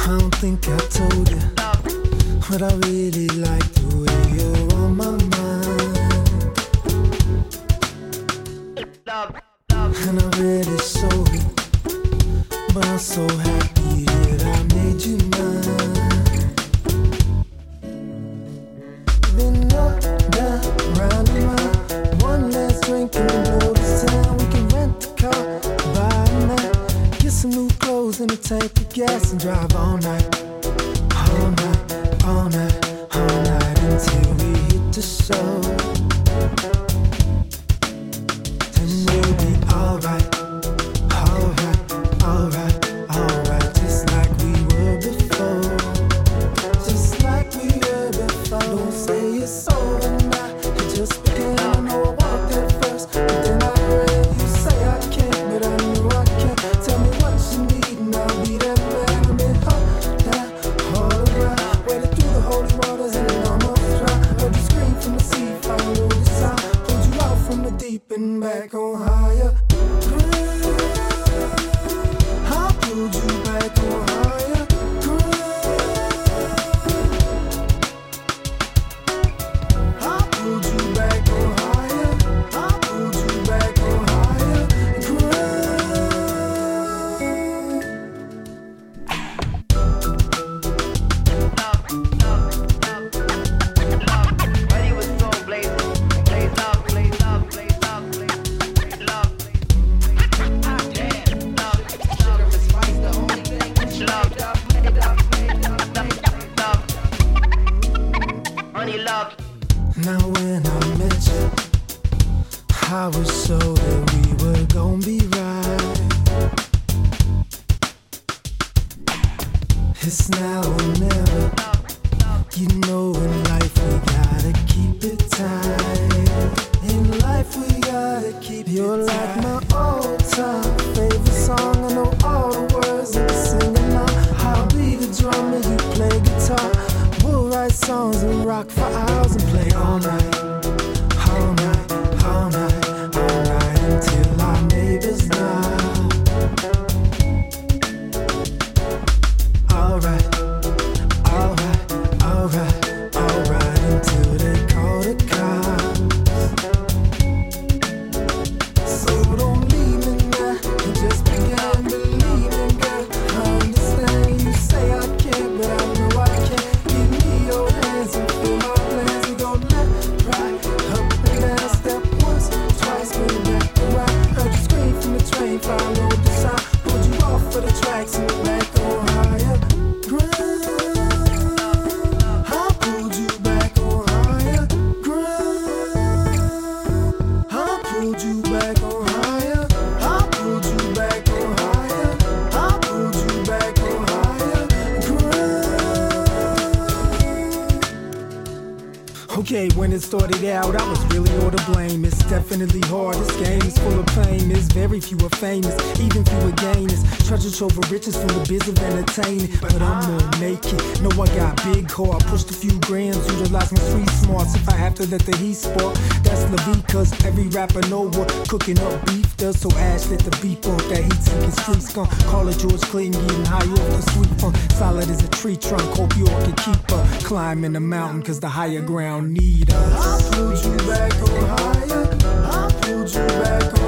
I don't think I told you, but I really like the way you're on my mind. And I really show it, but I'm so happy that I made you mine. Been up, down, round and round. One last drink and we blow this town. We can rent a car, buy a night, get some new clothes and a tank of gas and drive all night. All night, all night, all night until we hit the show. Then we'll be alright, alright, alright, alright, just like we were before. Just like we were before. Don't say it's over now, it just began. I know I walked there first, but then I heard you say I can't, but I knew I can. Tell me what you need and I'll be that man. I'm in up, down, all around. Waded through the holy waters and it almost dry. Heard you scream from the sea, follow the sound. Pulled you out from the deep and back on higher. I pulled you back on higher. I pulled you back on higher. I pulled you back on higher. When he was so blazing, blaze up, blaze up, blaze up, blaze love. Damn, love, sugar and spice, the only thing. Love, honey, love. Now when I met you, I was sure that we were gonna be right. It's now or never. You know in life we gotta keep it tight. In life we gotta keep You're it tight. Like my all-time favorite song. I know all the words that you're singing now. I'll be the drummer, you play guitar. We'll write songs and rock for hours and play all night. All night, all night, all night until our neighbors know. Alright, alright, alright, alright until they call the cops. So don't leave me now, you just began believing, girl. I understand you say I can't, but I know I can. Give me your hands and fill my plans. We gon' left, right, up and down. Step once, twice, bring back the ride. Heard you scream from the train, followed the sign. Pulled you off for the tracks and back on higher ground. I pulled you back on higher ground. I pulled you back on higher. I pulled you back on higher. I pulled you back on higher ground. Okay, when it started out, I was really all to blame. It's definitely hard. This game is full of pain. There's very few are famous, even fewer gainers. Treasure trove of riches from the biz of entertaining. But I'm gonna make it. Know I got big heart. Pushed a few grams, utilize my street smarts. If I have to let the heat spark, that's the beat. Cause every rapper know what cooking up beef does. So Ash let the beat bump. That heat sinking street skunk. Call it George Clinton, getting high off the sweet funk. Solid as a tree trunk. Hope you all can keep up. Climbing the mountain cause the higher ground need us. I pulled you back on higher. I pulled you back on